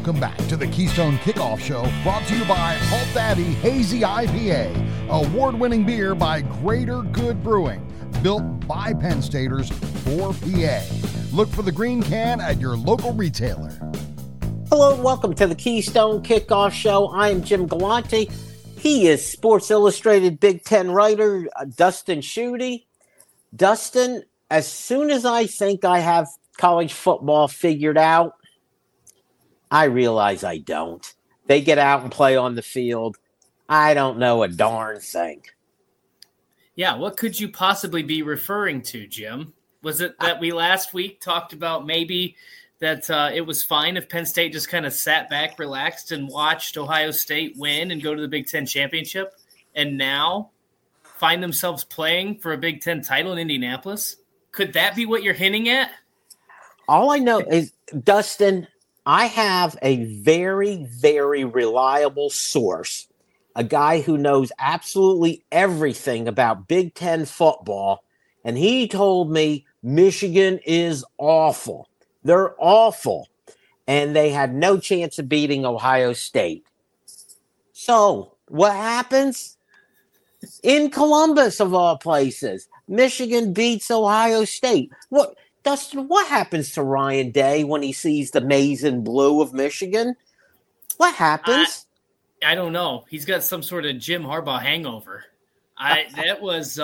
Welcome back to the Keystone Kickoff Show, brought to you by Halt Daddy Hazy IPA, award-winning beer by Greater Good Brewing, built by Penn Staters for PA. Look for the green can at your local retailer. Hello and welcome to the Keystone Kickoff Show. I am Jim Galante. He is Sports Illustrated Big Ten writer, Dustin Schutte. Dustin, as soon as I think I have college football figured out, I realize I don't. They get out and play on the field. I don't know a darn thing. Yeah, what could you possibly be referring to, Jim? Was it that we last week talked about maybe that it was fine if Penn State just kind of sat back, relaxed, and watched Ohio State win and go to the Big Ten championship, and now find themselves playing for a Big Ten title in Indianapolis? Could that be what you're hinting at? All I know is, Dustin, I have a very, very reliable source, a guy who knows absolutely everything about Big Ten football, and he told me Michigan is awful. They're awful, and they had no chance of beating Ohio State. So, what happens? In Columbus, of all places, Michigan beats Ohio State. What? Dustin, what happens to Ryan Day when he sees the maize and blue of Michigan? What happens? I don't know. He's got some sort of Jim Harbaugh hangover. That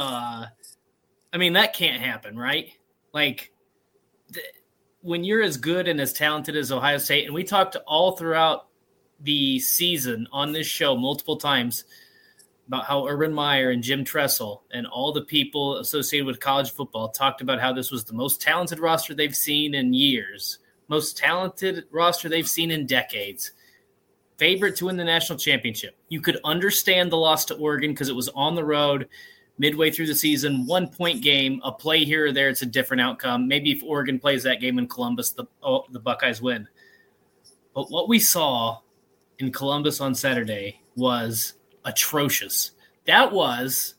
can't happen, right? Like, when you're as good and as talented as Ohio State, and we talked all throughout the season on this show multiple times about how Urban Meyer and Jim Tressel and all the people associated with college football talked about how this was the most talented roster they've seen in years, most talented roster they've seen in decades, favorite to win the national championship. You could understand the loss to Oregon because it was on the road, midway through the season, 1-point game, a play here or there, it's a different outcome. Maybe if Oregon plays that game in Columbus, the Buckeyes win. But what we saw in Columbus on Saturday was atrocious. That was,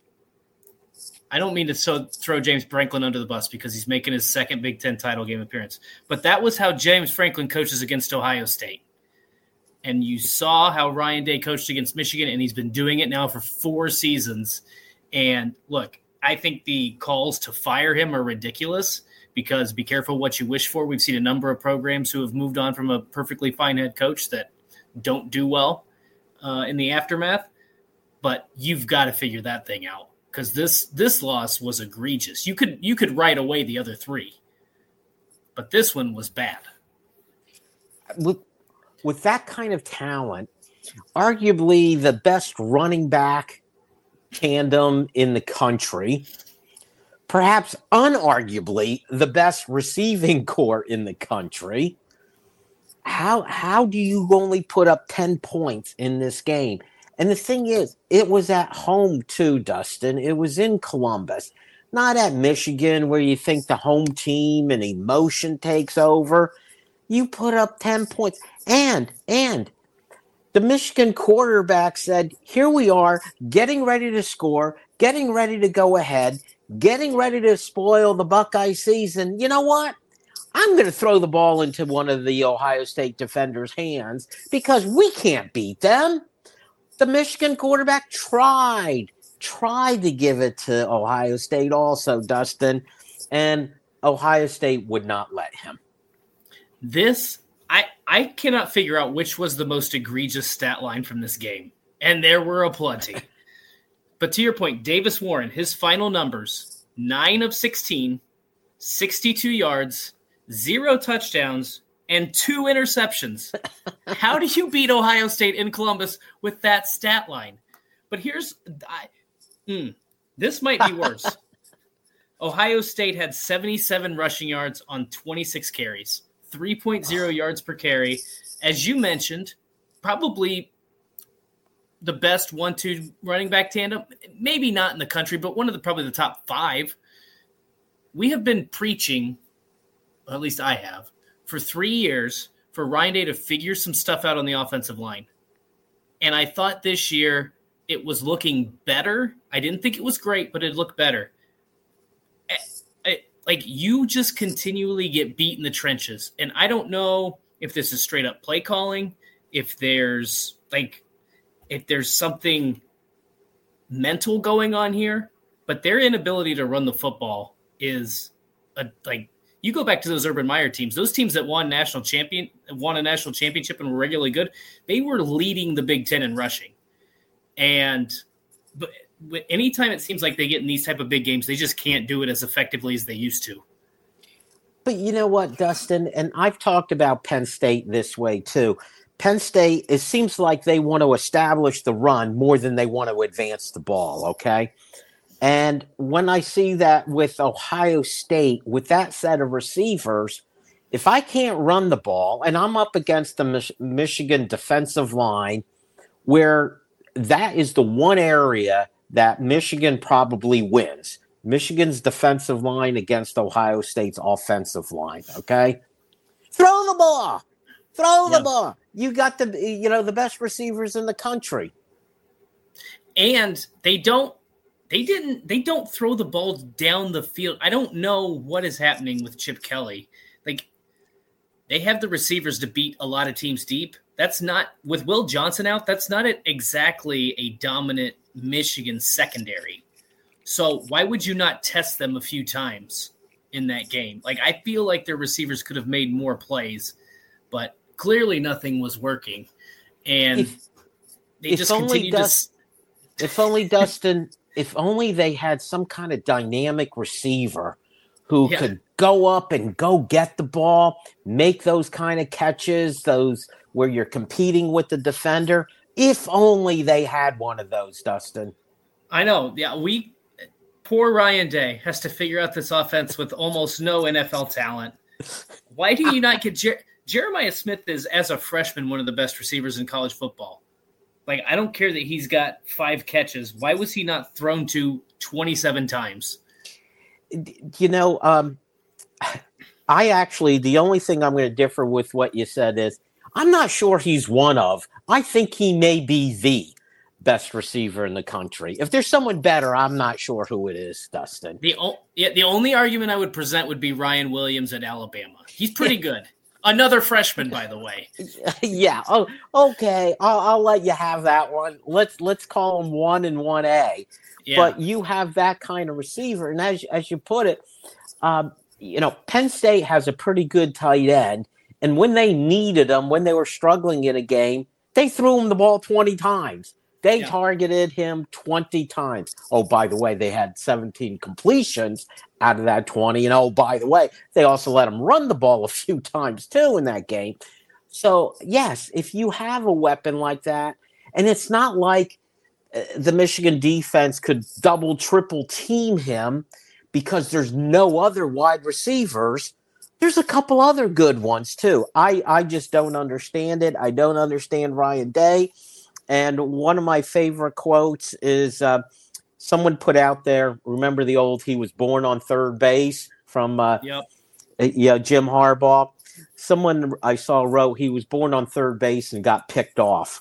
I don't mean to throw James Franklin under the bus because he's making his second Big Ten title game appearance, but that was how James Franklin coaches against Ohio State. And you saw how Ryan Day coached against Michigan, and he's been doing it now for 4 seasons. And look, I think the calls to fire him are ridiculous because be careful what you wish for. We've seen a number of programs who have moved on from a perfectly fine head coach that don't do well in the aftermath, but you've got to figure that thing out because this loss was egregious. You could write away the other 3, but this one was bad. With that kind of talent, arguably the best running back tandem in the country, perhaps unarguably the best receiving corps in the country. How do you only put up 10 points in this game? And the thing is, it was at home too, Dustin. It was in Columbus, not at Michigan where you think the home team and emotion takes over. You put up 10 points. And the Michigan quarterback said, here we are, getting ready to score, getting ready to go ahead, getting ready to spoil the Buckeye season. You know what? I'm going to throw the ball into one of the Ohio State defenders' hands because we can't beat them. The Michigan quarterback tried to give it to Ohio State also, Dustin, and Ohio State would not let him. I cannot figure out which was the most egregious stat line from this game, and there were aplenty. But to your point, Davis Warren, his final numbers, 9 of 16, 62 yards, 0 touchdowns, and 2 interceptions. How do you beat Ohio State in Columbus with that stat line? But this might be worse. Ohio State had 77 rushing yards on 26 carries, 3.0 yards per carry. As you mentioned, probably the best 1-2 running back tandem, maybe not in the country, but probably the top 5. We have been preaching, or at least I have, for 3 years for Ryan Day to figure some stuff out on the offensive line. And I thought this year it was looking better. I didn't think it was great, but it looked better. Like, you just continually get beat in the trenches. And I don't know if this is straight up play calling, if there's something mental going on here, but their inability to run the football is you go back to those Urban Meyer teams, those teams that won a national championship and were regularly good. They were leading the Big Ten in rushing. But anytime it seems like they get in these type of big games, they just can't do it as effectively as they used to. But you know what, Dustin? And I've talked about Penn State this way too. Penn State, it seems like they want to establish the run more than they want to advance the ball, okay? And when I see that with Ohio State, with that set of receivers, if I can't run the ball, and I'm up against the Michigan defensive line, where that is the one area that Michigan probably wins. Michigan's defensive line against Ohio State's offensive line, okay? Throw the ball. Throw the ball. You got the best receivers in the country. And they don't throw the ball down the field. I don't know what is happening with Chip Kelly. Like, they have the receivers to beat a lot of teams deep. That's not, with Will Johnson out, that's not exactly a dominant Michigan secondary. So why would you not test them a few times in that game? Like, I feel like their receivers could have made more plays, but clearly nothing was working. And they just continued to... If only, Dustin, if only they had some kind of dynamic receiver who could go up and go get the ball, make those kind of catches, those where you're competing with the defender. If only they had one of those, Dustin. I know. Yeah, poor Ryan Day has to figure out this offense with almost no NFL talent. Why do you not get Jeremiah Smith is, as a freshman, one of the best receivers in college football. Like, I don't care that he's got 5 catches. Why was he not thrown to 27 times? You know, the only thing I'm going to differ with what you said is I'm not sure he's one of. I think he may be the best receiver in the country. If there's someone better, I'm not sure who it is, Dustin. The only argument I would present would be Ryan Williams at Alabama. He's pretty good. Another freshman, by the way. Yeah. Oh, okay. I'll let you have that one. Let's call him 1 and 1A. Yeah. But you have that kind of receiver, and as you put it, Penn State has a pretty good tight end, and when they needed him, when they were struggling in a game, they threw him the ball 20 times. They targeted him 20 times. Oh, by the way, they had 17 completions out of that 20. And oh, by the way, they also let him run the ball a few times too in that game. So, yes, if you have a weapon like that, and it's not like the Michigan defense could double, triple team him because there's no other wide receivers. There's a couple other good ones too. I just don't understand it. I don't understand Ryan Day. And one of my favorite quotes is someone put out there, remember the old "he was born on third base" from Jim Harbaugh? Someone I saw wrote he was born on third base and got picked off.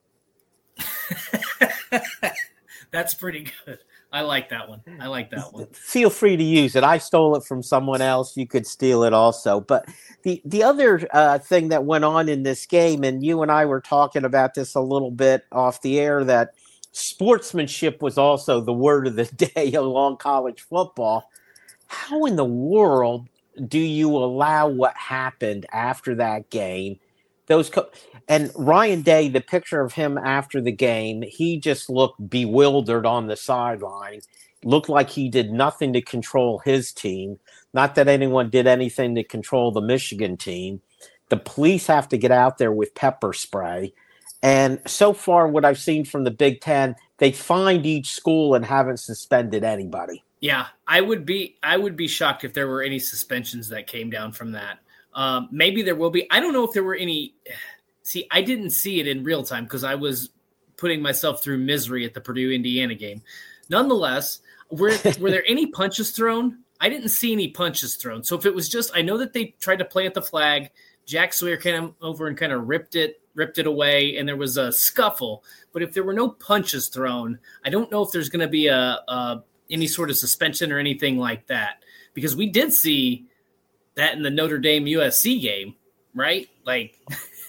That's pretty good. I like that one. Feel free to use it. I stole it from someone else. You could steal it also. But the other thing that went on in this game, and you and I were talking about this a little bit off the air, that sportsmanship was also the word of the day along college football. How in the world do you allow what happened after that game? And Ryan Day, the picture of him after the game, he just looked bewildered on the sideline. Looked like he did nothing to control his team. Not that anyone did anything to control the Michigan team. The police have to get out there with pepper spray. And so far, what I've seen from the Big Ten, they fined each school and haven't suspended anybody. Yeah, I would be shocked if there were any suspensions that came down from that. Maybe there will be. I don't know if there were any. See, I didn't see it in real time because I was putting myself through misery at the Purdue-Indiana game. Nonetheless, were there any punches thrown? I didn't see any punches thrown. So if it was just, I know that they tried to play at the flag. Jack Sawyer came over and kind of ripped it away, and there was a scuffle. But if there were no punches thrown, I don't know if there's going to be any sort of suspension or anything like that. Because we did see that in the Notre Dame USC game, right? Like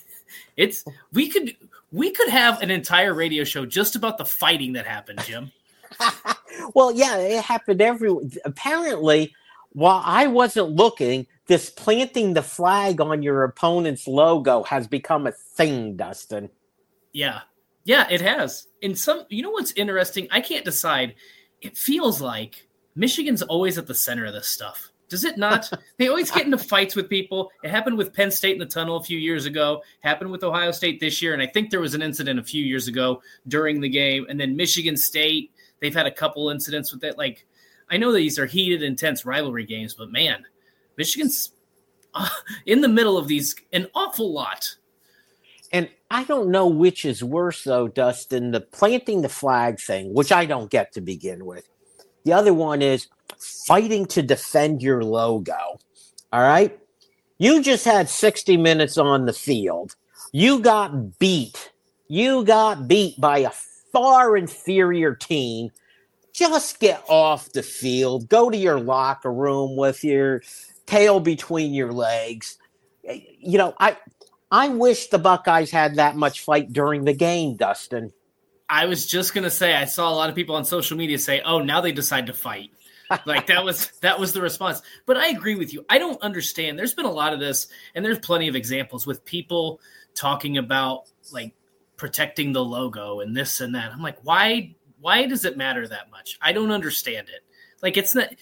we could have an entire radio show just about the fighting that happened, Jim. Well, yeah, it happened everywhere. Apparently, while I wasn't looking, this planting the flag on your opponent's logo has become a thing, Dustin. Yeah. Yeah, it has. You know what's interesting? I can't decide. It feels like Michigan's always at the center of this stuff. Does it not? They always get into fights with people. It happened with Penn State in the tunnel a few years ago, happened with Ohio State this year, and I think there was an incident a few years ago during the game. And then Michigan State, they've had a couple incidents with it. Like, I know these are heated, intense rivalry games, but man, Michigan's in the middle of these an awful lot. And I don't know which is worse, though, Dustin, the planting the flag thing, which I don't get to begin with. The other one is fighting to defend your logo. All right? You just had 60 minutes on the field. You got beat. You got beat by a far inferior team. Just get off the field. Go to your locker room with your tail between your legs. You know, I wish the Buckeyes had that much fight during the game, Dustin. I was just going to say, I saw a lot of people on social media say, oh, now they decide to fight. Like that was the response. But I agree with you. I don't understand. There's been a lot of this, and there's plenty of examples with people talking about like protecting the logo and this and that. I'm like, why does it matter that much? I don't understand it. Like it's not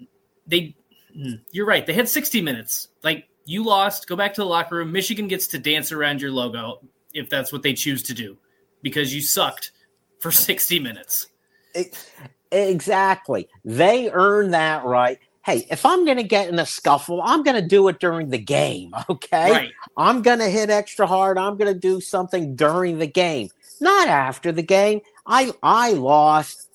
you're right. They had 60 minutes. Like you lost, go back to the locker room. Michigan gets to dance around your logo if that's what they choose to do because you sucked for 60 minutes. Exactly. They earn that right. Hey, if I'm going to get in a scuffle, I'm going to do it during the game, okay? Right. I'm going to hit extra hard. I'm going to do something during the game, not after the game. I lost.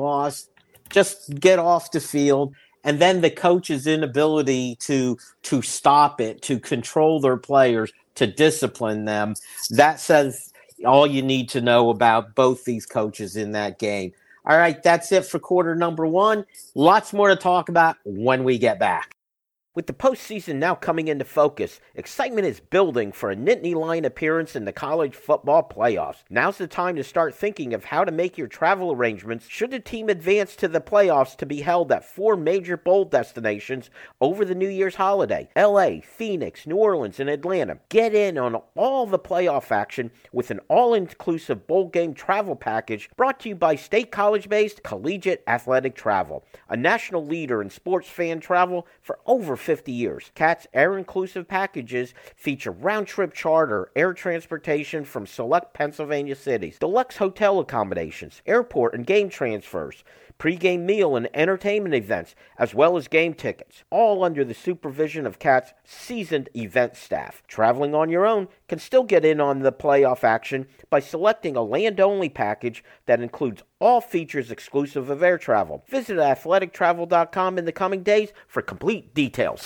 Just get off the field. And then the coach's inability to stop it, to control their players, to discipline them, that says all you need to know about both these coaches in that game. All right, that's it for quarter number one. Lots more to talk about when we get back. With the postseason now coming into focus, excitement is building for a Nittany Lion appearance in the college football playoffs. Now's the time to start thinking of how to make your travel arrangements should the team advance to the playoffs to be held at 4 major bowl destinations over the New Year's holiday: LA, Phoenix, New Orleans, and Atlanta. Get in on all the playoff action with an all-inclusive bowl game travel package brought to you by State College-based Collegiate Athletic Travel, a national leader in sports fan travel for over 50 years. CAT's air-inclusive packages feature round-trip charter, air transportation from select Pennsylvania cities, deluxe hotel accommodations, airport and game transfers, pre-game meal and entertainment events, as well as game tickets, all under the supervision of CAT's seasoned event staff. Traveling on your own can still get in on the playoff action by selecting a land-only package that includes all features exclusive of air travel. Visit athletictravel.com in the coming days for complete details.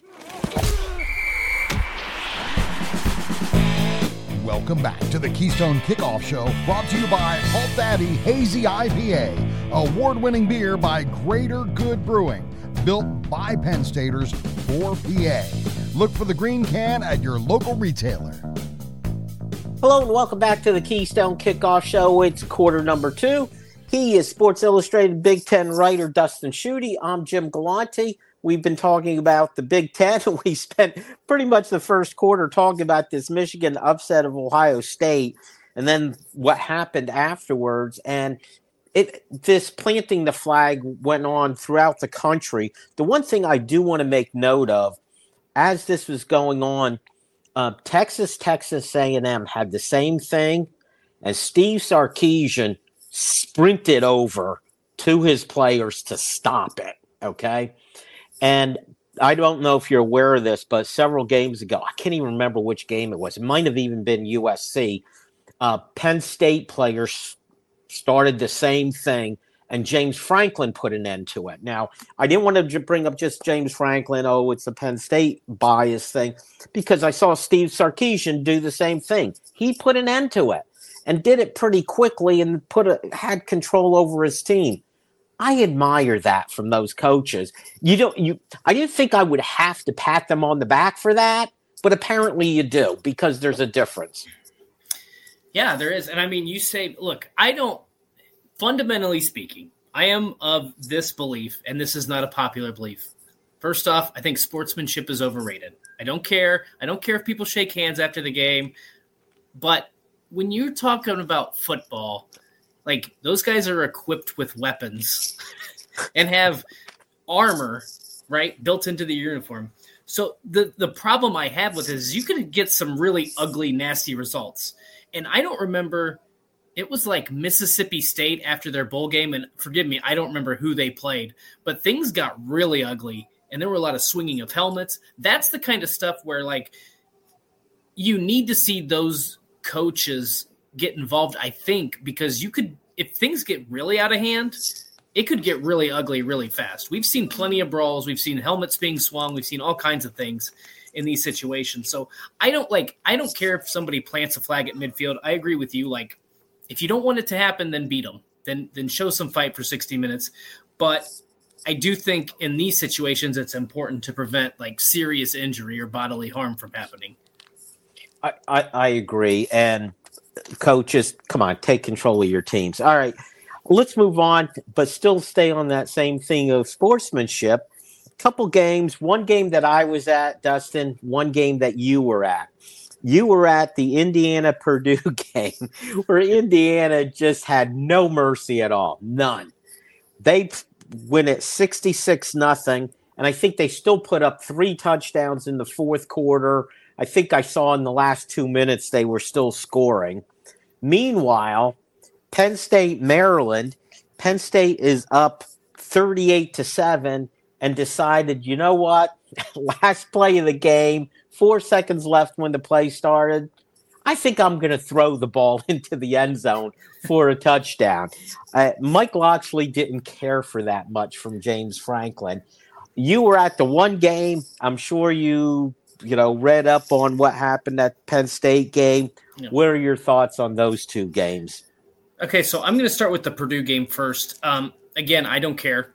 Welcome back to the Keystone Kickoff Show, brought to you by Halt Daddy Hazy IPA, award-winning beer by Greater Good Brewing, built by Penn Staters for PA. Look for the green can at your local retailer. Hello and welcome back to the Keystone Kickoff Show. It's quarter number 2. He is Sports Illustrated Big Ten writer Dustin Schutte. I'm Jim Galante. We've been talking about the Big Ten. We spent pretty much the first quarter talking about this Michigan upset of Ohio State and then what happened afterwards. And this planting the flag went on throughout the country. The one thing I do want to make note of, as this was going on, Texas A&M had the same thing, and Steve Sarkisian sprinted over to his players to stop it, okay? And I don't know if you're aware of this, but several games ago, I can't even remember which game it was. It might have even been USC. Penn State players started the same thing, and James Franklin put an end to it. Now, I didn't want to bring up just James Franklin, it's a Penn State bias thing, because I saw Steve Sarkisian do the same thing. He put an end to it and did it pretty quickly and had control over his team. I admire that from those coaches. I didn't think I would have to pat them on the back for that, but apparently you do because there's a difference. Yeah, there is. And I mean, you say, look, fundamentally speaking, I am of this belief, and this is not a popular belief. First off, I think sportsmanship is overrated. I don't care. I don't care if people shake hands after the game. But when you're talking about football, like those guys are equipped with weapons and have armor, right, built into the uniform. So the problem I have with it is you could get some really ugly, nasty results. And I don't remember, it was like Mississippi State after their bowl game, and forgive me, I don't remember who they played, but things got really ugly, and there were a lot of swinging of helmets. That's the kind of stuff where, like, you need to see those coaches get involved, I think, because you could, if things get really out of hand, it could get really ugly really fast. We've seen plenty of brawls. We've seen helmets being swung. We've seen all kinds of things in these situations. So I don't care if somebody plants a flag at midfield. I agree with you. Like, if you don't want it to happen, then beat them. Then show some fight for 60 minutes. But I do think in these situations, it's important to prevent like serious injury or bodily harm from happening. I agree. And coaches, come on, take control of your teams. All right, let's move on, but still stay on that same thing of sportsmanship. Couple games, one game that I was at, Dustin, one game that you were at. You were at the Indiana-Purdue game where Indiana just had no mercy at all, none. They win at 66-0, and I think they still put up 3 touchdowns in the fourth quarter. I think I saw in the last 2 minutes they were still scoring. Meanwhile, Penn State, Maryland, Penn State is up 38-7 and decided, you know what? Last play of the game, 4 seconds left when the play started. I think I'm going to throw the ball into the end zone for a touchdown. Mike Locksley didn't care for that much from James Franklin. You were at the one game. I'm sure you read up on what happened at Penn State game. Yeah. What are your thoughts on those two games? Okay, so I'm going to start with the Purdue game first. Again, I don't care.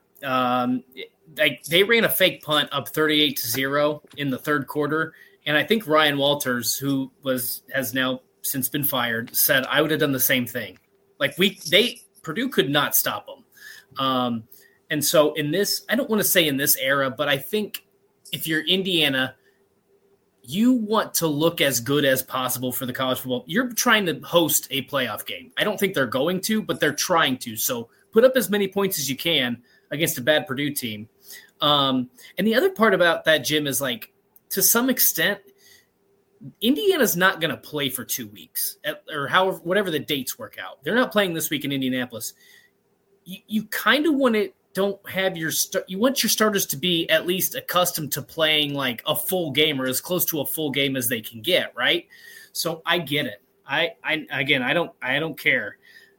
They ran a fake punt up 38-0 in the third quarter, and I think Ryan Walters, who has now since been fired, said I would have done the same thing. Like Purdue could not stop them. And so in this, I don't want to say in this era, but I think if you're Indiana, you want to look as good as possible for the college football. You're trying to host a playoff game. I don't think they're going to, but they're trying to. So put up as many points as you can against a bad Purdue team. And the other part about that, Jim, is like, to some extent, Indiana's not going to play for 2 weeks or whatever the dates work out. They're not playing this week in Indianapolis. You kind of want to you want your starters to be at least accustomed to playing like a full game or as close to a full game as they can get, right? So I get it. I don't care.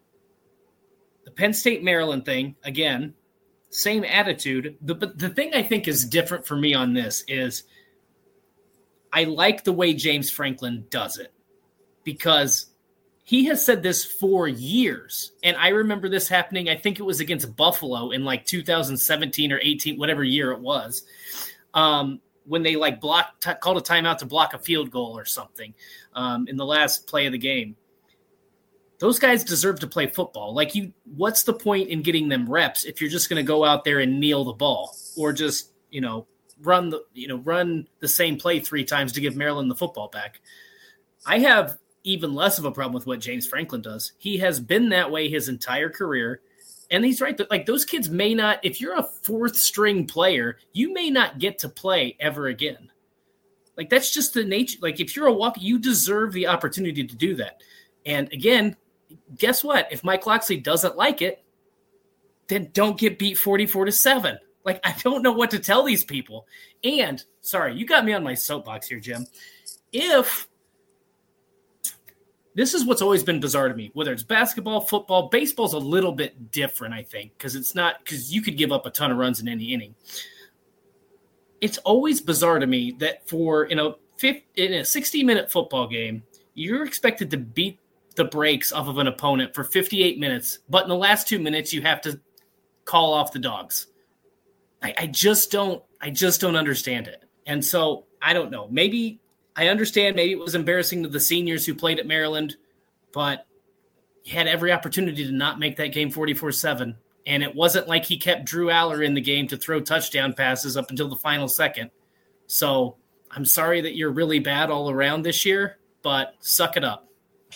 The Penn State Maryland thing, again, same attitude. But the thing I think is different for me on this is I like the way James Franklin does it, because he has said this for years. And I remember this happening, I think it was against Buffalo in like 2017 or 18, whatever year it was, when they like called a timeout to block a field goal or something in the last play of the game. Those guys deserve to play football. Like, what's the point in getting them reps if you're just going to go out there and kneel the ball or just, run the same play 3 times to give Maryland the football back? I have even less of a problem with what James Franklin does. He has been that way his entire career. And he's right. Like, those kids may not, if you're a 4th string player, you may not get to play ever again. Like, that's just the nature. Like, if you're a walk, you deserve the opportunity to do that. And again, guess what? If Mike Locksley doesn't like it, then don't get beat 44-7. Like, I don't know what to tell these people. And sorry, you got me on my soapbox here, Jim. This is what's always been bizarre to me, whether it's basketball, football, baseball's a little bit different, I think, because you could give up a ton of runs in any inning. It's always bizarre to me that in a 60-minute football game, you're expected to beat the brakes off of an opponent for 58 minutes, but in the last 2 minutes, you have to call off the dogs. I just don't understand it. And so I don't know. Maybe I understand maybe it was embarrassing to the seniors who played at Maryland, but he had every opportunity to not make that game 44-7. And it wasn't like he kept Drew Aller in the game to throw touchdown passes up until the final second. So I'm sorry that you're really bad all around this year, but suck it up.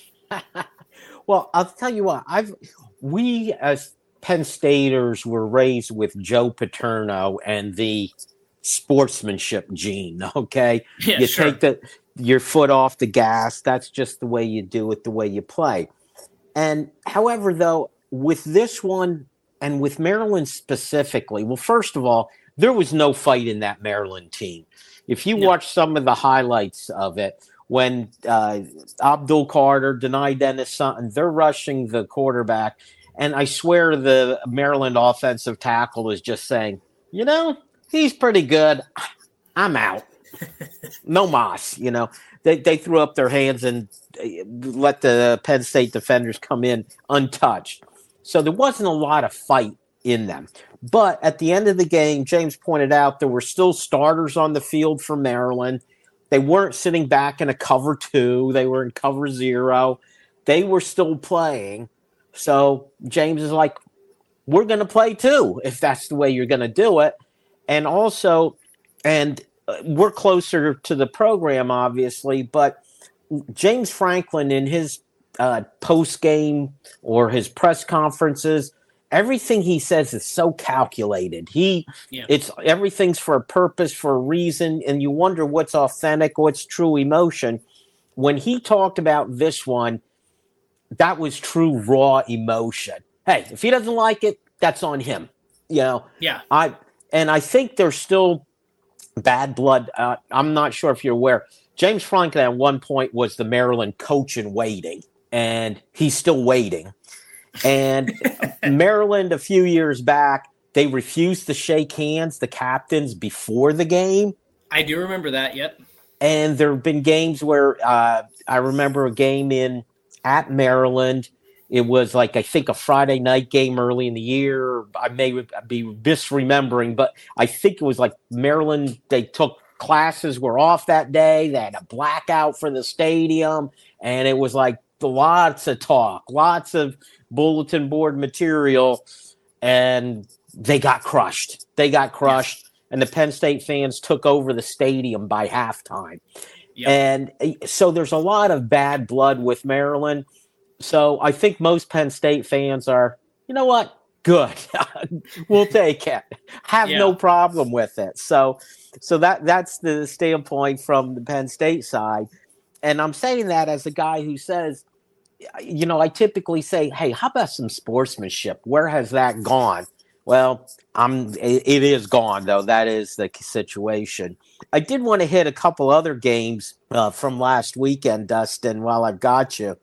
Well, I'll tell you what, we as Penn Staters were raised with Joe Paterno and the sportsmanship gene, okay? Yeah, you sure. take your foot off the gas. That's just the way you do it, the way you play. And however, though, with this one and with Maryland specifically, well, first of all, there was no fight in that Maryland team. If you watch some of the highlights of it, when Abdul Carter, Deni Dennis Sutton, they're rushing the quarterback, and I swear the Maryland offensive tackle is just saying, he's pretty good. I'm out. No mas, They threw up their hands and let the Penn State defenders come in untouched. So there wasn't a lot of fight in them. But at the end of the game, James pointed out there were still starters on the field for Maryland. They weren't sitting back in a cover 2. They were in cover 0. They were still playing. So James is like, we're going to play too, if that's the way you're going to do it. And also, we're closer to the program, obviously, but James Franklin in his post-game or his press conferences, everything he says is so calculated. It's everything's for a purpose, for a reason, and you wonder what's authentic, what's true emotion. When he talked about this one, that was true raw emotion. Hey, if he doesn't like it, that's on him. Yeah. I think there's still bad blood. I'm not sure if you're aware. James Franklin at one point was the Maryland coach in waiting, and he's still waiting. And Maryland, a few years back, they refused to shake hands, the captains, before the game. I do remember that, yep. And there have been games where I remember a game at Maryland. It was like, I think, a Friday night game early in the year. I may be misremembering, but I think it was like Maryland, they took classes were off that day. They had a blackout for the stadium. And it was like lots of talk, lots of bulletin board material. And they got crushed. And the Penn State fans took over the stadium by halftime. Yep. And so there's a lot of bad blood with Maryland. So I think most Penn State fans are, you know what? Good. We'll take it. Have no problem with it. So that's the standpoint from the Penn State side. And I'm saying that as a guy who says, I typically say, hey, how about some sportsmanship? Where has that gone? Well, it is gone, though. That is the situation. I did want to hit a couple other games from last weekend, Dustin, while I've got you.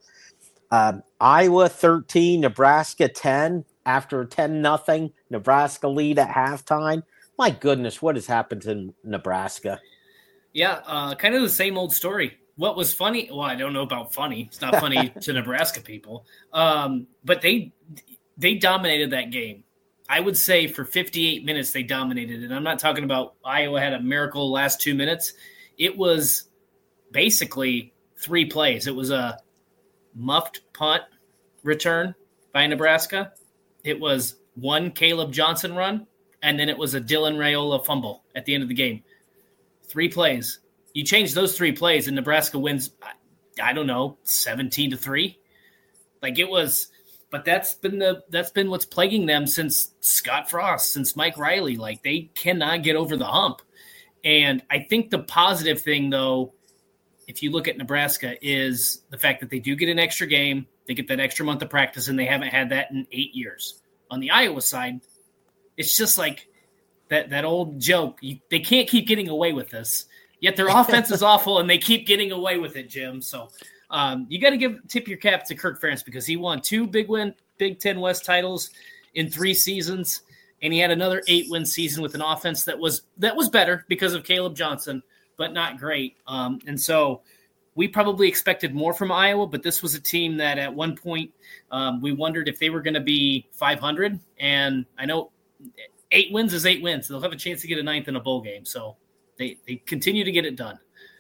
Iowa 13, Nebraska 10 after a 10-0 Nebraska lead at halftime. My goodness, what has happened to Nebraska? Yeah, kind of the same old story. What was funny? Well, I don't know about funny. It's not funny to Nebraska people. But they dominated that game. I would say for 58 minutes they dominated. And I'm not talking about Iowa had a miracle last 2 minutes. It was basically 3 plays. It was a muffed punt return by Nebraska. It was one Caleb Johnson run, and then it was a Dylan Raiola fumble at the end of the game. 3 plays. You change those 3 plays, and Nebraska wins, I don't know, 17-3. Like it was, but that's been what's plaguing them since Scott Frost, since Mike Riley. Like they cannot get over the hump. And I think the positive thing, though, if you look at Nebraska, is the fact that they do get an extra game. They get that extra month of practice, and they haven't had that in 8 years. On the Iowa side, it's just like that old joke. They can't keep getting away with this. Yet their offense is awful, and they keep getting away with it, Jim. So you got to tip your cap to Kirk Ferentz because he won 2 Big Ten West titles in 3 seasons, and he had another 8-win season with an offense that was better because of Caleb Johnson, but not great. And so we probably expected more from Iowa, but this was a team that at one point we wondered if they were going to be 500. And I know 8 wins is 8 wins. They'll have a chance to get a 9th in a bowl game. So they continue to get it done.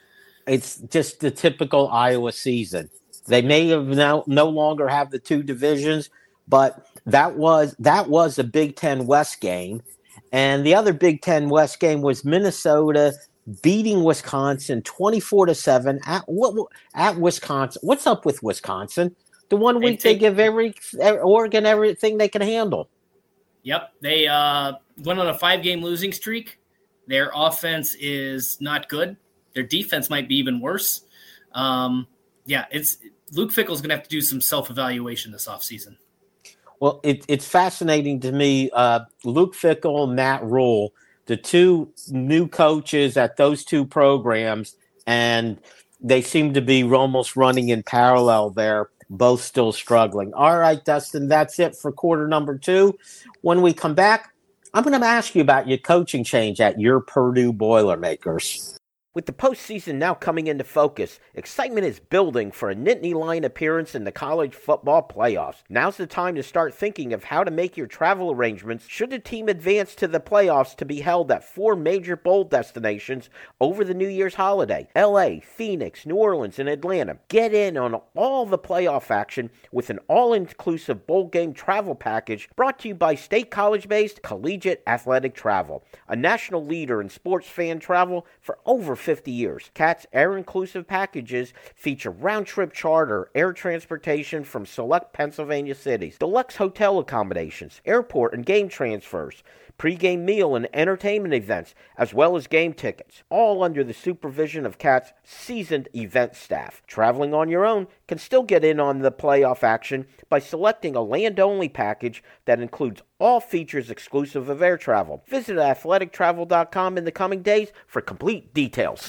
It's just the typical Iowa season. They may have now no longer have the two divisions, but that was a Big Ten West game. And the other Big Ten West game was Minnesota beating Wisconsin 24-7 at Wisconsin. What's up with Wisconsin? The one week they give Oregon everything they can handle. Yep. They went on a 5-game losing streak. Their offense is not good. Their defense might be even worse. It's Luke Fickell's going to have to do some self-evaluation this offseason. Well, it's fascinating to me. Luke Fickell and Matt Rule, the two new coaches at those two programs, and they seem to be almost running in parallel there, both still struggling. All right, Dustin, that's it for quarter number 2. When we come back, I'm going to ask you about your coaching change at your Purdue Boilermakers. With the postseason now coming into focus, excitement is building for a Nittany Lion appearance in the college football playoffs. Now's the time to start thinking of how to make your travel arrangements should the team advance to the playoffs to be held at 4 major bowl destinations over the New Year's holiday: LA, Phoenix, New Orleans, and Atlanta. Get in on all the playoff action with an all-inclusive bowl game travel package brought to you by State College-based Collegiate Athletic Travel, a national leader in sports fan travel for over 50 years. CAT's air-inclusive packages feature round-trip charter, air transportation from select Pennsylvania cities, deluxe hotel accommodations, airport and game transfers, pre-game meal and entertainment events, as well as game tickets, all under the supervision of CAT's seasoned event staff. Traveling on your own can still get in on the playoff action by selecting a land-only package that includes all features exclusive of air travel. Visit athletictravel.com in the coming days for complete details.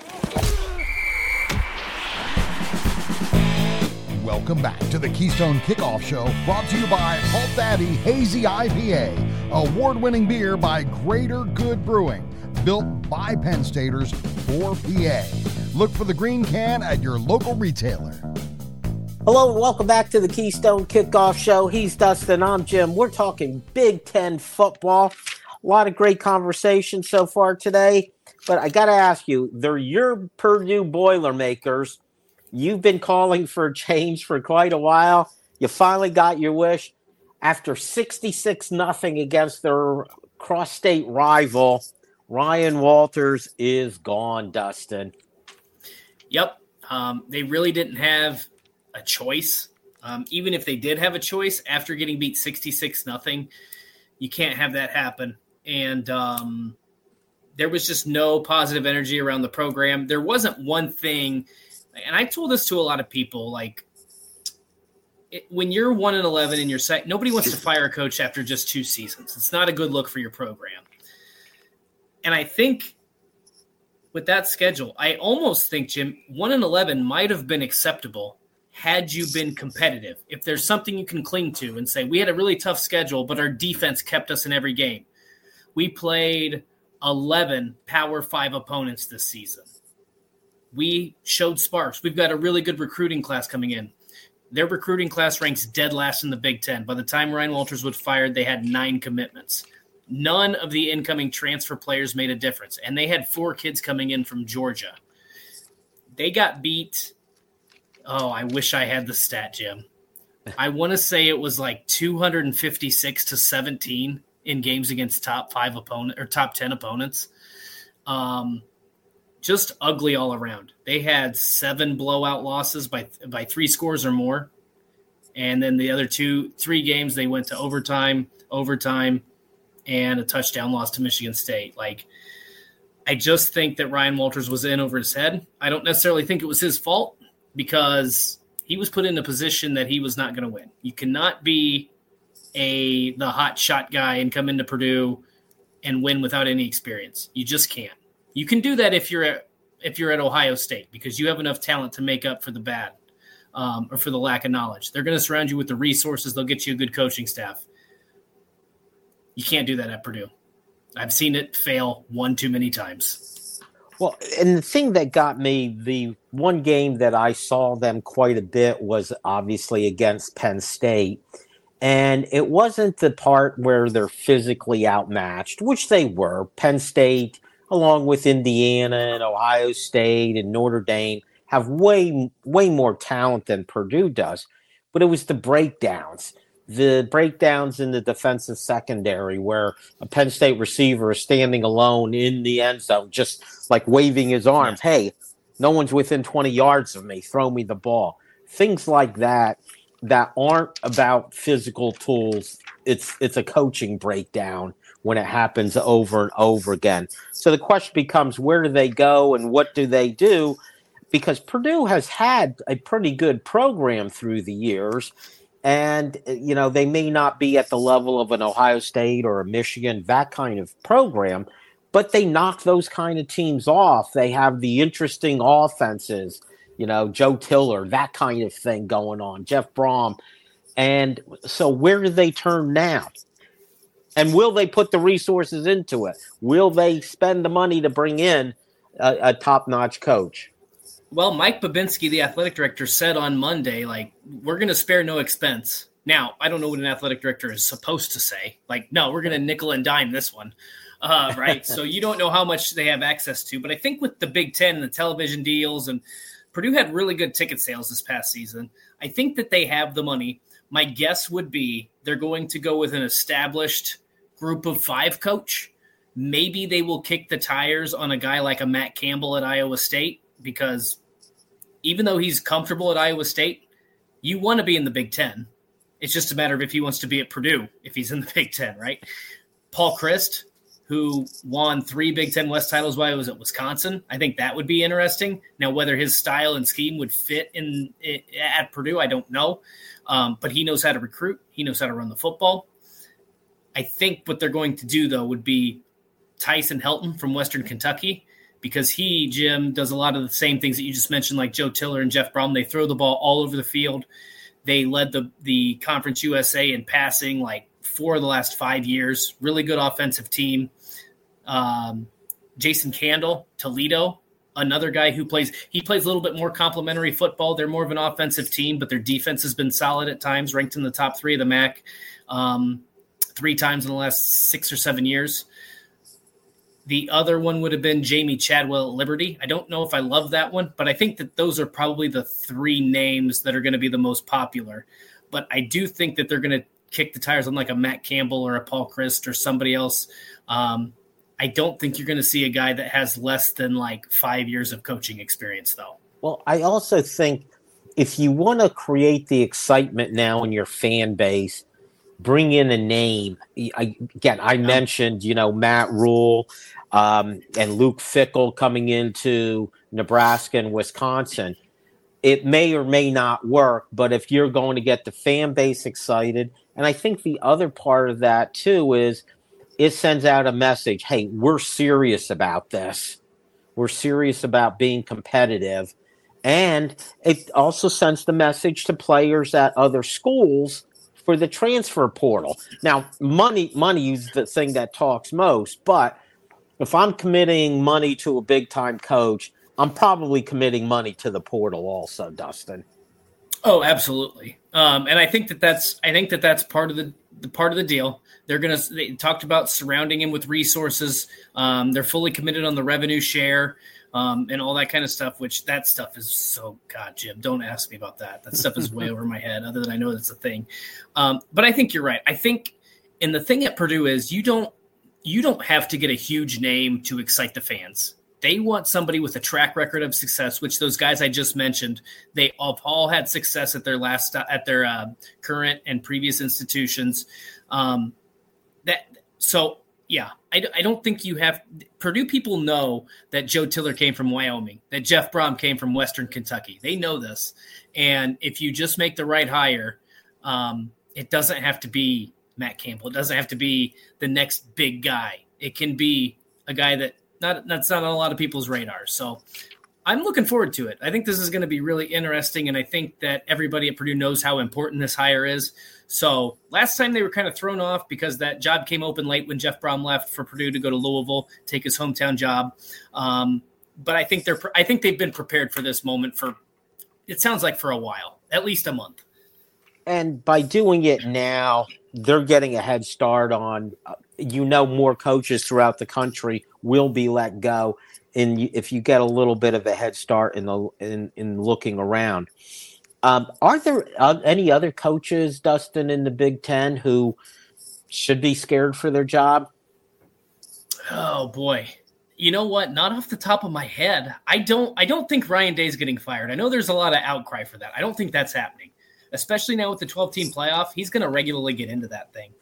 Welcome back to the Keystone Kickoff Show, brought to you by Halt Daddy Hazy IPA, award-winning beer by Greater Good Brewing, built by Penn Staters for PA. Look for the green can at your local retailer. Hello and welcome back to the Keystone Kickoff Show. He's Dustin, I'm Jim. We're talking Big Ten football. A lot of great conversation so far today, but I got to ask you, they're your Purdue Boilermakers. You've been calling for a change for quite a while. You finally got your wish. After 66-0 against their cross-state rival, Ryan Walters is gone, Dustin. Yep. They really didn't have a choice. Even if they did have a choice, after getting beat 66-0, you can't have that happen. And there was just no positive energy around the program. There wasn't one thing, and I told this to a lot of people, like, when you're 1-11 in your site, nobody wants to fire a coach after just 2 seasons. It's not a good look for your program. And I think with that schedule, I almost think, Jim, 1-11 might have been acceptable had you been competitive. If there's something you can cling to and say, we had a really tough schedule, but our defense kept us in every game. We played 11 Power 5 opponents this season. We showed sparks. We've got a really good recruiting class coming in. Their recruiting class ranks dead last in the Big Ten. By the time Ryan Walters was fired, they had 9 commitments. None of the incoming transfer players made a difference, and they had 4 kids coming in from Georgia. They got beat. Oh, I wish I had the stat, Jim. I want to say it was like 256-17 in games against top 5 opponent or top 10 opponents. Just ugly all around. They had 7 blowout losses by 3 scores or more. And then the other 3 games, they went to overtime, and a touchdown loss to Michigan State. Like, I just think that Ryan Walters was in over his head. I don't necessarily think it was his fault because he was put in a position that he was not going to win. You cannot be the hot shot guy and come into Purdue and win without any experience. You just can't. You can do that if you're at Ohio State because you have enough talent to make up for the bad or for the lack of knowledge. They're going to surround you with the resources. They'll get you a good coaching staff. You can't do that at Purdue. I've seen it fail one too many times. Well, and the thing that got me, the one game that I saw them quite a bit was obviously against Penn State. And it wasn't the part where they're physically outmatched, which they were. Penn State along with Indiana and Ohio State and Notre Dame, have way more talent than Purdue does. But it was the breakdowns in the defensive secondary where a Penn State receiver is standing alone in the end zone, just like waving his arms. Yeah. Hey, no one's within 20 yards of me. Throw me the ball. Things like that aren't about physical tools. It's a coaching breakdown when it happens over and over again. So the question becomes, where do they go and what do they do? Because Purdue has had a pretty good program through the years. And, you know, they may not be at the level of an Ohio State or a Michigan, that kind of program, but they knock those kind of teams off. They have the interesting offenses, you know, Joe Tiller, that kind of thing going on, Jeff Brom. And so where do they turn now? And will they put the resources into it? Will they spend the money to bring in a top-notch coach? Well, Mike Babinski, the athletic director, said on Monday, like, we're going to spare no expense. Now, I don't know what an athletic director is supposed to say. Like, no, we're going to nickel and dime this one, right? So you don't know how much they have access to. But I think with the Big Ten and the television deals, and Purdue had really good ticket sales this past season, I think that they have the money. My guess would be they're going to go with an established group of 5 coach. Maybe they will kick the tires on a guy like a Matt Campbell at Iowa State, because even though he's comfortable at Iowa State, you want to be in the Big Ten. It's just a matter of if he wants to be at Purdue, if he's in the Big Ten, right? Paul Chryst, who won 3 Big Ten West titles while he was at Wisconsin, I think that would be interesting. Now, whether his style and scheme would fit at Purdue, I don't know. But he knows how to recruit. He knows how to run the football. I think what they're going to do, though, would be Tyson Helton from Western Kentucky, because he, Jim, does a lot of the same things that you just mentioned, like Joe Tiller and Jeff Brom. They throw the ball all over the field. They led the Conference USA in passing like 4 of the last 5 years. Really good offensive team. Jason Candle, Toledo, another guy who plays a little bit more complementary football. They're more of an offensive team, but their defense has been solid at times, ranked in the top 3 of the MAC 3 times in the last 6 or 7 years. The other one would have been Jamie Chadwell at Liberty. I don't know if I love that one, but I think that those are probably the 3 names that are going to be the most popular. But I do think that they're going to kick the tires on like a Matt Campbell or a Paul Chryst or somebody else. I don't think you're going to see a guy that has less than like 5 years of coaching experience, though. Well, I also think if you want to create the excitement now in your fan base, bring in a name. I mentioned, Matt Rule and Luke Fickell coming into Nebraska and Wisconsin. It may or may not work, but if you're going to get the fan base excited, and I think the other part of that too is it sends out a message, hey, we're serious about this. We're serious about being competitive. And it also sends the message to players at other schools for the transfer portal. Now, money is the thing that talks most, but if I'm committing money to a big-time coach, I'm probably committing money to the portal also, Dustin. Oh, absolutely. And I think that's part of the deal. They talked about surrounding him with resources. They're fully committed on the revenue share and all that kind of stuff, which that stuff is so, God, Jim, don't ask me about that. That stuff is way over my head, other than I know it's a thing. But I think you're right. I think, and the thing at Purdue is you don't have to get a huge name to excite the fans. They want somebody with a track record of success, which those guys I just mentioned, they all had success at their current and previous institutions. I don't think you have – Purdue people know that Joe Tiller came from Wyoming, that Jeff Brom came from Western Kentucky. They know this. And if you just make the right hire, it doesn't have to be Matt Campbell. It doesn't have to be the next big guy. It can be a guy that's not on a lot of people's radar. So I'm looking forward to it. I think this is going to be really interesting, and I think that everybody at Purdue knows how important this hire is. So last time they were kind of thrown off because that job came open late when Jeff Brom left for Purdue to go to Louisville, take his hometown job. But I think they've been prepared for this moment for, it sounds like, for a while, at least a month. And by doing it now, they're getting a head start on more coaches throughout the country will be let go, and if you get a little bit of a head start in looking around. Are there any other coaches, Dustin, in the Big Ten who should be scared for their job? Oh boy. You know what? Not off the top of my head. I don't think Ryan Day's getting fired. I know there's a lot of outcry for that. I don't think that's happening, especially now with the 12-team playoff. He's going to regularly get into that thing.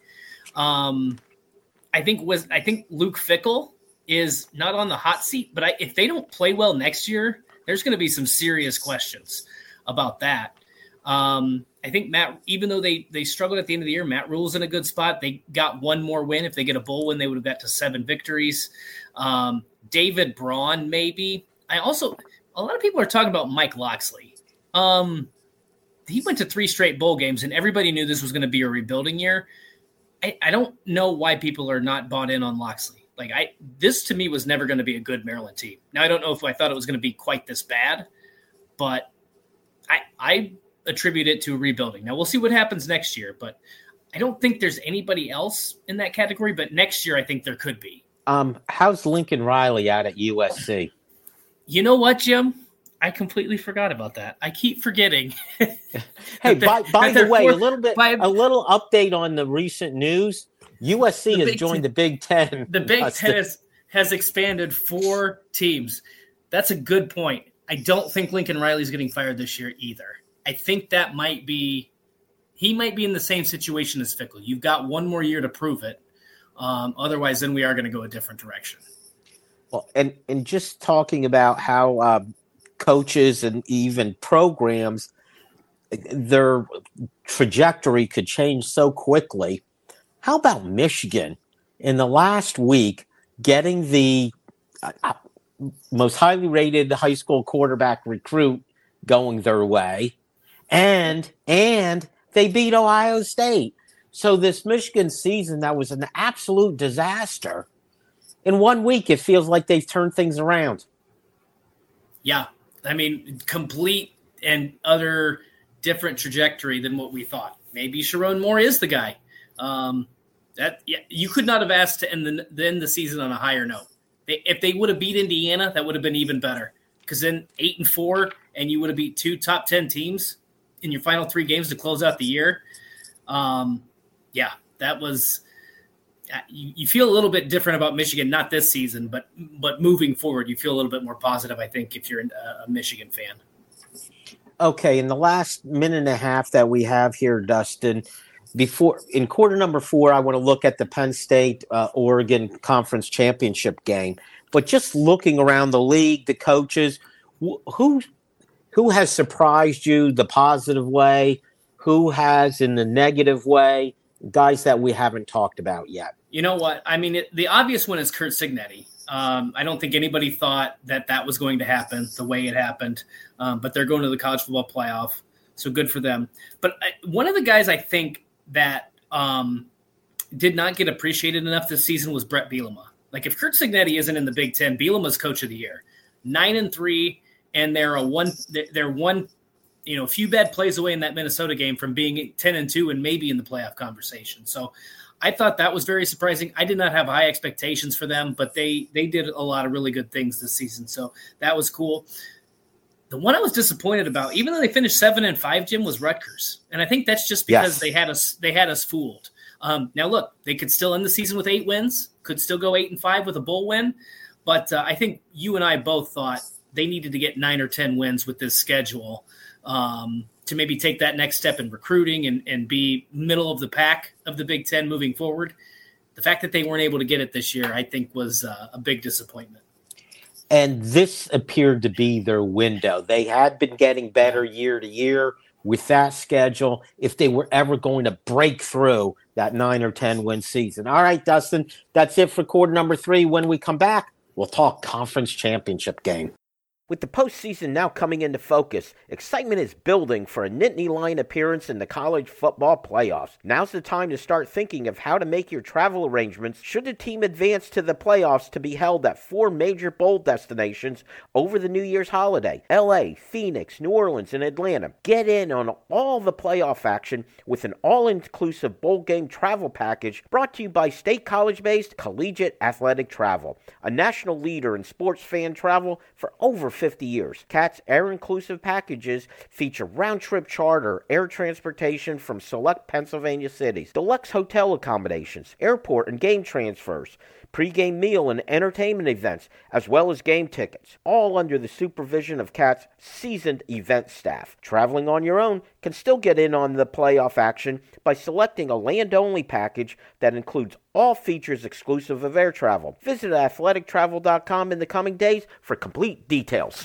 I think Luke Fickell is not on the hot seat, but if they don't play well next year, there's going to be some serious questions about that. I think Matt, even though they struggled at the end of the year, Matt Rule's in a good spot. They got one more win. If they get a bowl win, they would have got to 7 victories. David Braun, maybe. A lot of people are talking about Mike Locksley. He went to 3 straight bowl games, and everybody knew this was going to be a rebuilding year. I don't know why people are not bought in on Locksley. This to me was never going to be a good Maryland team. Now, I don't know if I thought it was going to be quite this bad, but I attribute it to rebuilding. Now, we'll see what happens next year, but I don't think there's anybody else in that category, but next year I think there could be. How's Lincoln Riley out at USC? You know what, Jim? I completely forgot about that. I keep forgetting. Hey, by the way, a little update on the recent news. USC has joined the Big Ten. The Big Ten has expanded 4 teams. That's a good point. I don't think Lincoln Riley's getting fired this year either. I think that he might be in the same situation as Fickell. You've got one more year to prove it. Otherwise, then we are going to go a different direction. Well, and just talking about how coaches and even programs, their trajectory could change so quickly. How about Michigan in the last week getting the most highly rated high school quarterback recruit going their way, and they beat Ohio State. So this Michigan season that was an absolute disaster, in 1 week it feels like they've turned things around. Yeah, I mean, complete and utter different trajectory than what we thought. Maybe Sharon Moore is the guy. You could not have asked to end the season on a higher note. If they would have beat Indiana, that would have been even better. Because then 8-4, and you would have beat 2 top 10 teams in your final 3 games to close out the year. That was. You feel a little bit different about Michigan, not this season, but moving forward, you feel a little bit more positive, I think, if you're a Michigan fan. Okay, in the last minute and a half that we have here, Dustin, in quarter number 4, I want to look at the Penn State Oregon Conference Championship game. But just looking around the league, the coaches, who has surprised you the positive way? Who has in the negative way? Guys that we haven't talked about yet. You know what? I mean, the obvious one is Curt Cignetti. I don't think anybody thought that was going to happen the way it happened, but they're going to the college football playoff, so good for them. But one of the guys I think that did not get appreciated enough this season was Brett Bielema. Like, if Curt Cignetti isn't in the Big Ten, Bielema's coach of the year. 9-3, and they're one few bad plays away in that Minnesota game from being 10-2 and maybe in the playoff conversation. So I thought that was very surprising. I did not have high expectations for them, but they did a lot of really good things this season. So that was cool. The one I was disappointed about, even though they finished 7-5, Jim, was Rutgers. And I think that's just because they had us fooled. Now look, they could still end the season with 8 wins, could still go 8-5 with a bowl win. But I think you and I both thought they needed to get 9 or 10 wins with this schedule to maybe take that next step in recruiting and be middle of the pack of the Big Ten moving forward. The fact that they weren't able to get it this year, I think, was a big disappointment. And this appeared to be their window. They had been getting better year to year with that schedule if they were ever going to break through that 9 or 10 win season. All right, Dustin, that's it for quarter number 3. When we come back, we'll talk conference championship game. With the postseason now coming into focus, excitement is building for a Nittany Lion appearance in the college football playoffs. Now's the time to start thinking of how to make your travel arrangements should the team advance to the playoffs to be held at 4 major bowl destinations over the New Year's holiday: LA, Phoenix, New Orleans, and Atlanta. Get in on all the playoff action with an all-inclusive bowl game travel package brought to you by State College-based Collegiate Athletic Travel, a national leader in sports fan travel for over 50 years. CAT's air-inclusive packages feature round-trip charter, air transportation from select Pennsylvania cities, deluxe hotel accommodations, airport and game transfers, pre-game meal and entertainment events, as well as game tickets, all under the supervision of CAT's seasoned event staff. Traveling on your own can still get in on the playoff action by selecting a land-only package that includes all features exclusive of air travel. Visit athletictravel.com in the coming days for complete details.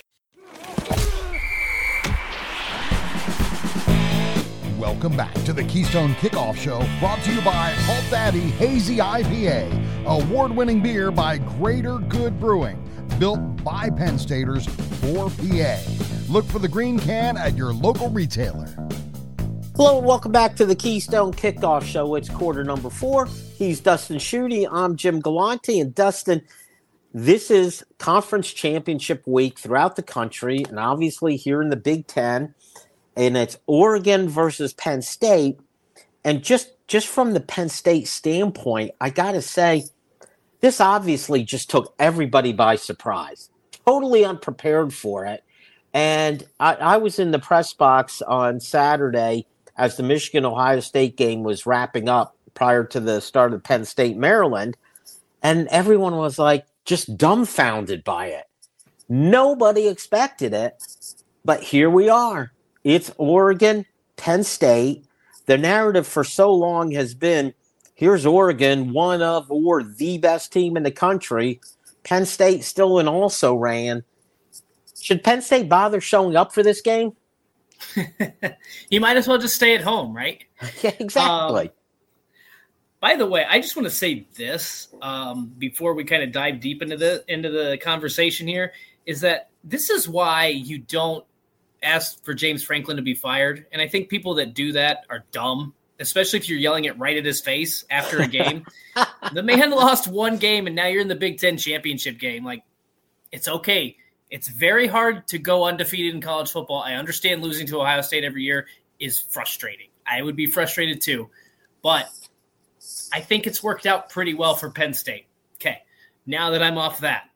Welcome back to the Keystone Kickoff Show, brought to you by Halt Daddy Hazy IPA, award-winning beer by Greater Good Brewing, built by Penn Staters for PA. Look for the green can at your local retailer. Hello and welcome back to the Keystone Kickoff Show. It's quarter number 4. He's Dustin Schutte. I'm Jim Galante. And Dustin, this is conference championship week throughout the country, and obviously here in the Big Ten. And it's Oregon versus Penn State. And just from the Penn State standpoint, I got to say, this obviously just took everybody by surprise. Totally unprepared for it. And I was in the press box on Saturday as the Michigan-Ohio State game was wrapping up prior to the start of Penn State-Maryland. And everyone was like just dumbfounded by it. Nobody expected it. But here we are. It's Oregon, Penn State. The narrative for so long has been, here's Oregon, one of or the best team in the country. Penn State still an also-ran. Should Penn State bother showing up for this game? You might as well just stay at home, right? Yeah, exactly. By the way, I just want to say this before we kind of dive deep into the conversation here, is that this is why you don't ask for James Franklin to be fired. And I think people that do that are dumb, especially if you're yelling it right at his face after a game. The man lost one game, and now you're in the Big Ten championship game. Like, it's okay. It's very hard to go undefeated in college football. I understand losing to Ohio State every year is frustrating. I would be frustrated too. But I think it's worked out pretty well for Penn State. Okay, now that I'm off that.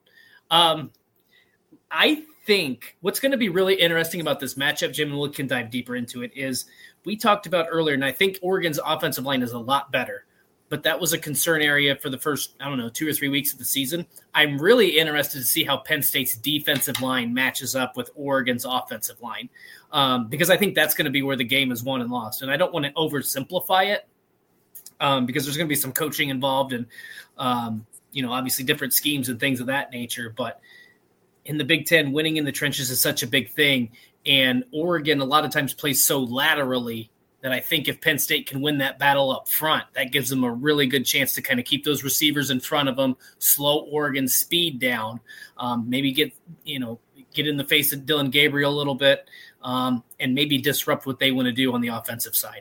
I think what's going to be really interesting about this matchup, Jim, and we can dive deeper into it, is we talked about earlier, and I think Oregon's offensive line is a lot better, but that was a concern area for the first, 2 or 3 weeks of the season. I'm really interested to see how Penn State's defensive line matches up with Oregon's offensive line, because I think that's going to be where the game is won and lost. And I don't want to oversimplify it because there's going to be some coaching involved and, obviously different schemes and things of that nature, but in the Big Ten, winning in the trenches is such a big thing. And Oregon a lot of times plays so laterally that I think if Penn State can win that battle up front, that gives them a really good chance to kind of keep those receivers in front of them, slow Oregon's speed down, maybe get in the face of Dylan Gabriel a little bit, and maybe disrupt what they want to do on the offensive side.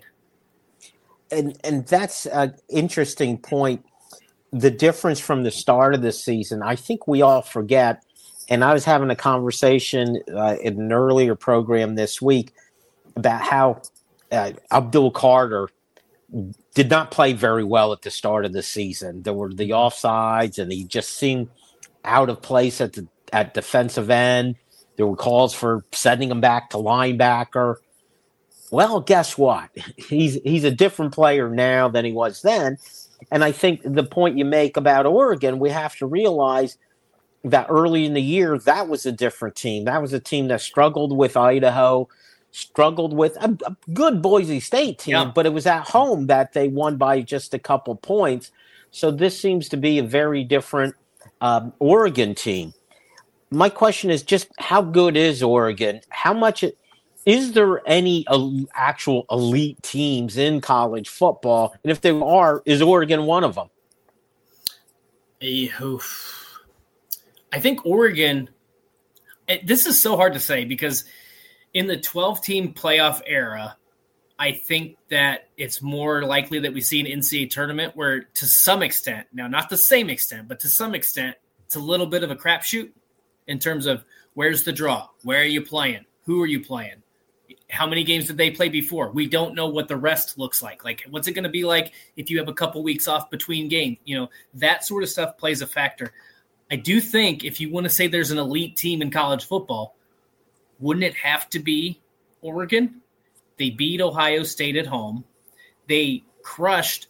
And that's an interesting point. The difference from the start of the season, I think we all forget. And I was having a conversation in an earlier program this week about how Abdul Carter did not play very well at the start of the season. There were the offsides, and he just seemed out of place at defensive end. There were calls for sending him back to linebacker. Well, guess what? He's a different player now than he was then. And I think the point you make about Oregon, we have to realize that early in the year, that was a different team. That was a team that struggled with Idaho, struggled with a good Boise State team, but it was at home that they won by just a couple points. So this seems to be a very different Oregon team. My question is just how good is Oregon? How much is there any actual elite teams in college football? And if there are, is Oregon one of them? I think Oregon, This is so hard to say because in the 12-team playoff era, I think that it's more likely that we see an NCAA tournament where to some extent, now not the same extent, but to some extent, it's a little bit of a crapshoot in terms of where's the draw? Where are you playing? Who are you playing? How many games did they play before? We don't know what the rest looks like. Like, what's it going to be like if you have a couple weeks off between games? That sort of stuff plays a factor. I do think if you want to say there's an elite team in college football, wouldn't it have to be Oregon? They beat Ohio State at home. They crushed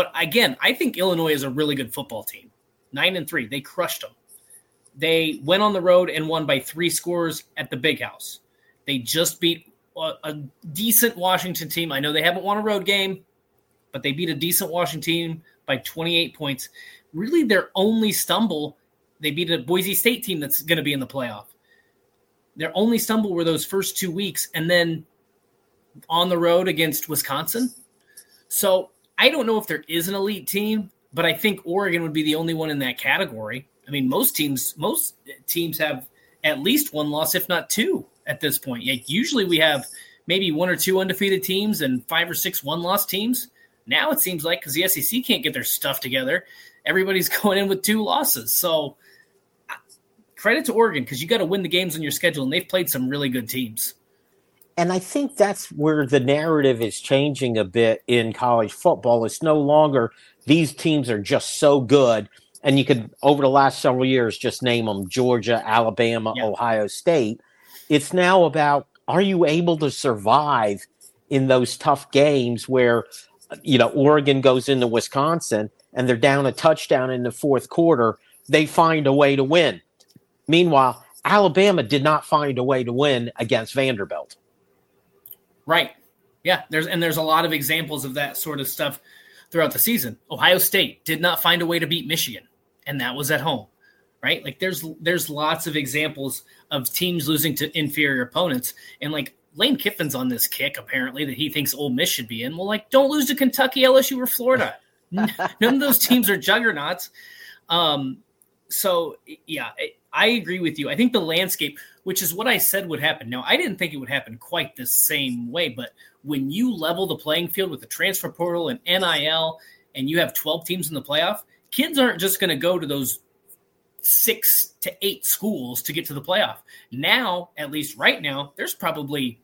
I think Illinois is a really good football team. 9-3. They crushed them. They went on the road and won by 3 scores at the Big House. They just beat a decent Washington team. I know they haven't won a road game, but they beat a decent Washington team by 28 points. Really, their only stumble, they beat a Boise State team that's going to be in the playoff. Their only stumble were those first 2 weeks, and then on the road against Wisconsin. So I don't know if there is an elite team, but I think Oregon would be the only one in that category. I mean, most teams have at least one loss, if not 2 at this point. Like, usually we have maybe 1 or 2 undefeated teams and 5 or 6 one-loss teams. Now it seems like, because the SEC can't get their stuff together, everybody's going in with 2 losses. So credit to Oregon, because you got to win the games on your schedule, and they've played some really good teams. And I think that's where the narrative is changing a bit in college football. It's no longer these teams are just so good. And you could, over the last several years, just name them: Georgia, Alabama, Ohio State. It's now about, are you able to survive in those tough games where, Oregon goes into Wisconsin and they're down a touchdown in the fourth quarter. They find a way to win. Meanwhile, Alabama did not find a way to win against Vanderbilt. Right. Yeah. There's a lot of examples of that sort of stuff throughout the season. Ohio State did not find a way to beat Michigan, and that was at home, right? Like, there's lots of examples of teams losing to inferior opponents. And like, Lane Kiffin's on this kick, apparently, that he thinks Ole Miss should be in. Well, like, don't lose to Kentucky, LSU, or Florida. None of those teams are juggernauts. So yeah, I agree with you. I think the landscape, which is what I said would happen. Now, I didn't think it would happen quite the same way, but when you level the playing field with the transfer portal and NIL, and you have 12 teams in the playoff, kids aren't just going to go to those 6 to 8 schools to get to the playoff. Now, at least right now, there's probably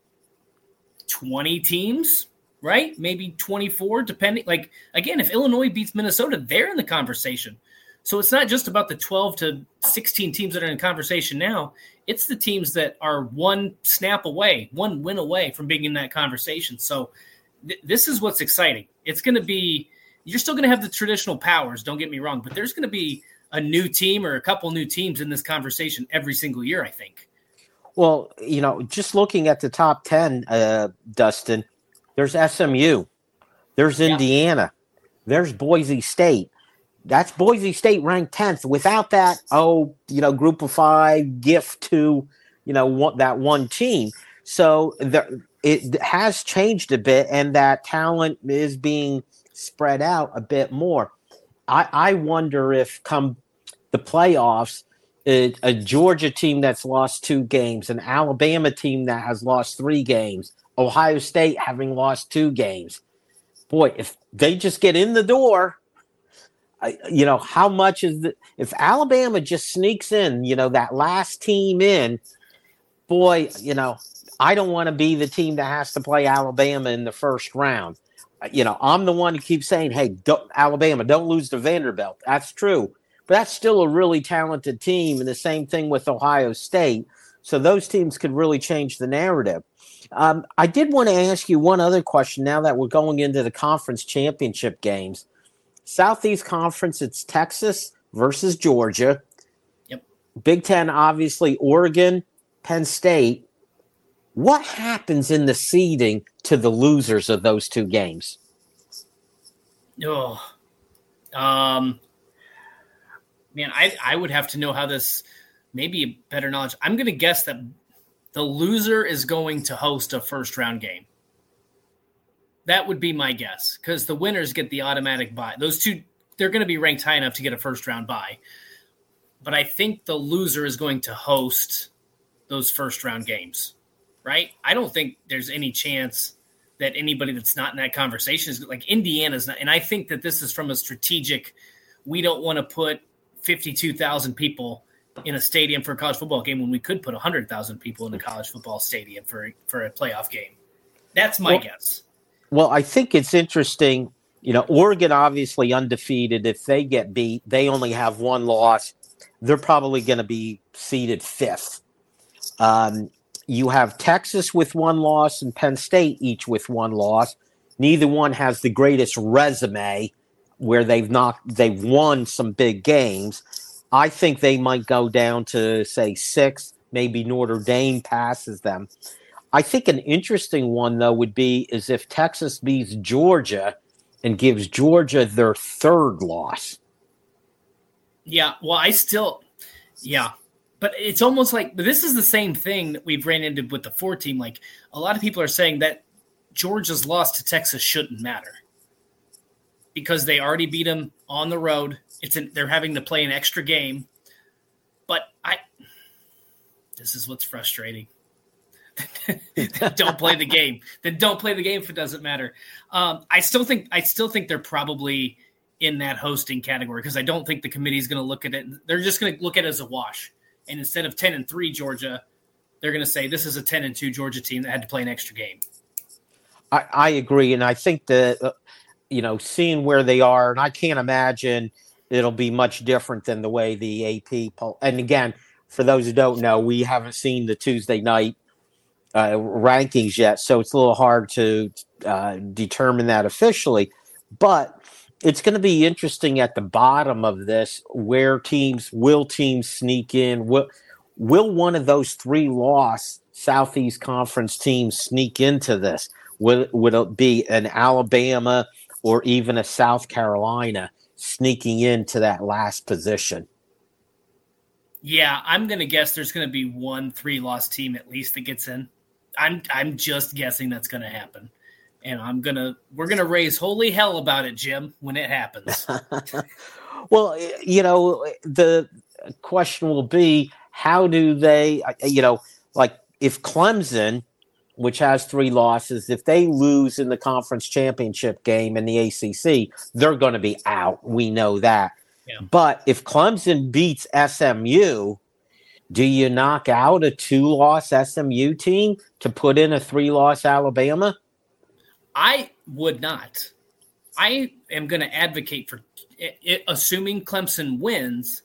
20 teams, right? Maybe 24, depending. Like, again, if Illinois beats Minnesota, they're in the conversation. So it's not just about the 12 to 16 teams that are in conversation now. It's the teams that are one snap away, one win away from being in that conversation. So this is what's exciting. It's going to be – you're still going to have the traditional powers, don't get me wrong, but there's going to be a new team or a couple new teams in this conversation every single year, I think. Well, just looking at the top 10, Dustin, there's SMU. There's Indiana. There's Boise State. That's Boise State ranked 10th. Without that, group of 5 gift to, that one team. So it has changed a bit, and that talent is being spread out a bit more. I wonder if come the playoffs, a Georgia team that's lost 2 games, an Alabama team that has lost 3 games, Ohio State having lost 2 games. Boy, if they just get in the door, how much is if Alabama just sneaks in, that last team in, boy, I don't want to be the team that has to play Alabama in the first round. I'm the one who keeps saying, hey, Alabama, don't lose to Vanderbilt. That's true. But that's still a really talented team, and the same thing with Ohio State. So those teams could really change the narrative. I did want to ask you one other question now that we're going into the conference championship games. Southeast Conference, it's Texas versus Georgia. Yep. Big Ten, obviously, Oregon, Penn State. What happens in the seeding to the losers of those 2 games? Oh, man, I would have to know how this, maybe a better knowledge. I'm going to guess that the loser is going to host a first-round game. That would be my guess, because the winners get the automatic bye. Those 2, they're going to be ranked high enough to get a first-round bye. But I think the loser is going to host those first-round games, right? I don't think there's any chance that anybody that's not in that conversation is like Indiana's not. And I think that this is from a strategic, we don't want to put 52,000 people in a stadium for a college football game when we could put 100,000 people in a college football stadium for a playoff game. That's my guess. Well, I think it's interesting. Oregon obviously undefeated. If they get beat, they only have one loss. They're probably going to be seeded 5th. You have Texas with one loss and Penn State each with one loss. Neither one has the greatest resume where they've won some big games. I think they might go down to, say, 6th. Maybe Notre Dame passes them. I think an interesting one, though, would be is if Texas beats Georgia and gives Georgia their 3rd loss. Yeah, well, but it's almost like this is the same thing that we've ran into with the 4 team. Like a lot of people are saying that Georgia's loss to Texas shouldn't matter because they already beat them on the road. They're having to play an extra game. But this is what's frustrating. Don't play the game. Then don't play the game if it doesn't matter. I still think they're probably in that hosting category because I don't think the committee is going to look at it. They're just going to look at it as a wash. And instead of 10-3 Georgia, they're going to say this is a 10-2 Georgia team that had to play an extra game. I agree, and I think that seeing where they are, and I can't imagine it'll be much different than the way the AP poll. And again, for those who don't know, we haven't seen the Tuesday night rankings yet, so it's a little hard to determine that officially. But it's going to be interesting at the bottom of this where teams sneak in. Will one of those 3-loss Southeast Conference teams sneak into this? Would it be an Alabama or even a South Carolina sneaking into that last position? Yeah, I'm going to guess there's going to be one 3-loss team at least that gets in. I'm just guessing that's going to happen. And we're going to raise holy hell about it, Jim, when it happens. Well, the question will be, how do they, like if Clemson, which has 3 losses, if they lose in the conference championship game in the ACC, they're going to be out. We know that. Yeah. But if Clemson beats SMU, do you knock out a 2-loss SMU team to put in a 3-loss Alabama? I would not. I am going to advocate for it, assuming Clemson wins.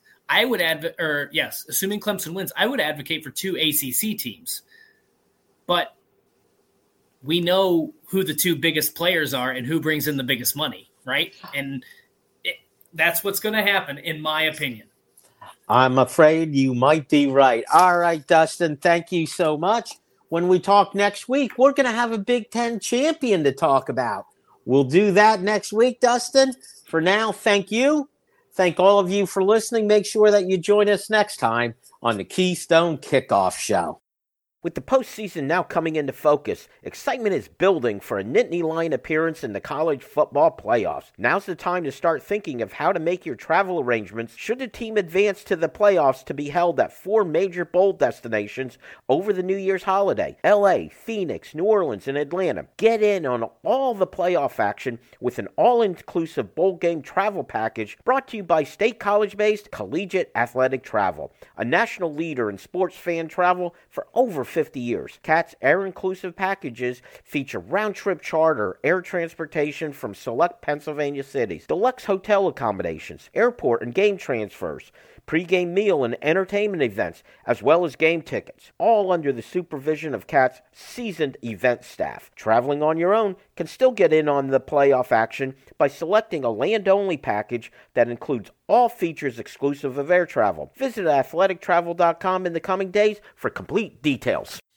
Assuming Clemson wins, I would advocate for 2 ACC teams. But we know who the 2 biggest players are and who brings in the biggest money, right? And that's what's going to happen, in my opinion. I'm afraid you might be right. All right, Dustin, thank you so much. When we talk next week, we're going to have a Big Ten champion to talk about. We'll do that next week, Dustin. For now, thank you. Thank all of you for listening. Make sure that you join us next time on the Keystone Kickoff Show. With the postseason now coming into focus, excitement is building for a Nittany Lion appearance in the college football playoffs. Now's the time to start thinking of how to make your travel arrangements should the team advance to the playoffs to be held at 4 major bowl destinations over the New Year's holiday: LA, Phoenix, New Orleans, and Atlanta. Get in on all the playoff action with an all-inclusive bowl game travel package brought to you by State College-based Collegiate Athletic Travel, a national leader in sports fan travel for over 50 years. CAT's air-inclusive packages feature round-trip charter, air transportation from select Pennsylvania cities, deluxe hotel accommodations, airport and game transfers, pre-game meal and entertainment events, as well as game tickets, all under the supervision of CAT's seasoned event staff. Traveling on your own can still get in on the playoff action by selecting a land-only package that includes all features exclusive of air travel. Visit athletictravel.com in the coming days for complete details.